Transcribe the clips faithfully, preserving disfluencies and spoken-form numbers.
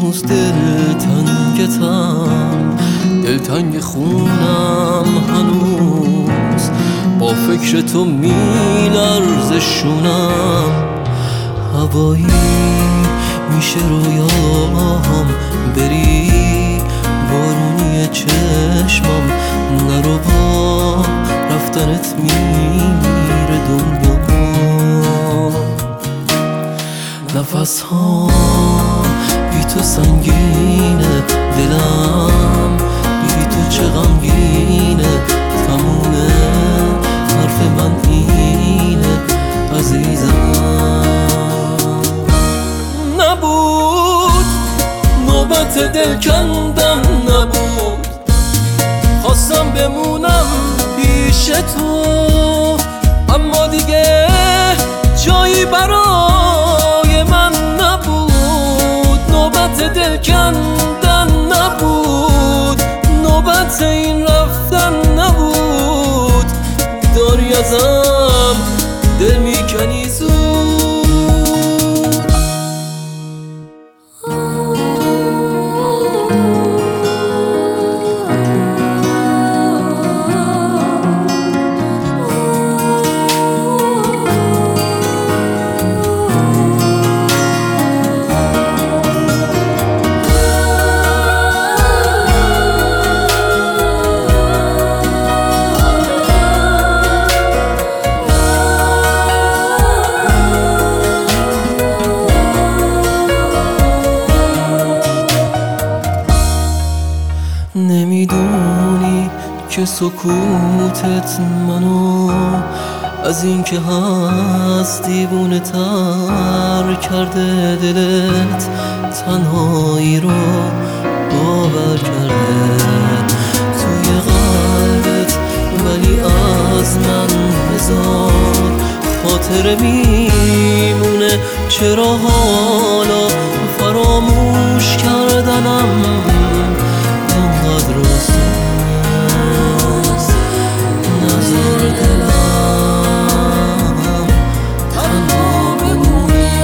هنوز دلتنگتم، دلتنگ خونم هنوز، با فکر تو میلرزه شونم. هوایی میشه رویام بری، بارونی چشمم نرو، با رفتنت میمیره دنیا. نفس ها بی تو سنگینه، دلم بی تو چه غمگینه، تمومه حرف من اینه عزیزم. نبود نوبت دل کندن، نبود خواستم بمونم پیش تو، اما دیگه جایی برای من نبود. نوبت دل کندن نبود، نوبت این رفتن نبود. داری ازم دل میکنی زود. نمیدونی که سکوتت منو از این که هست دیوونه تر کرده. دلت تنهایی رو باور کرده توی قلبت، ولی از من بذار خاطره میمونه. چرا حالا فراموش کردنم انقدر روز نظر دلم تنها بمونه.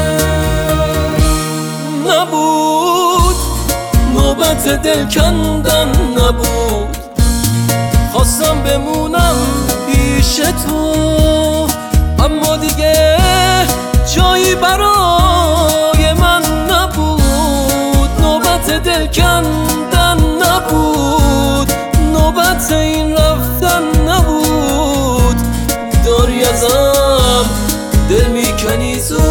نبود نوبت دل کندن، نبود خواستم بمونم پیش تو، اما دیگه جایی برای من نبود. نوبت دل کندن نبود، نوبت این رفتن نبود. داری ازم دل میکنی زود.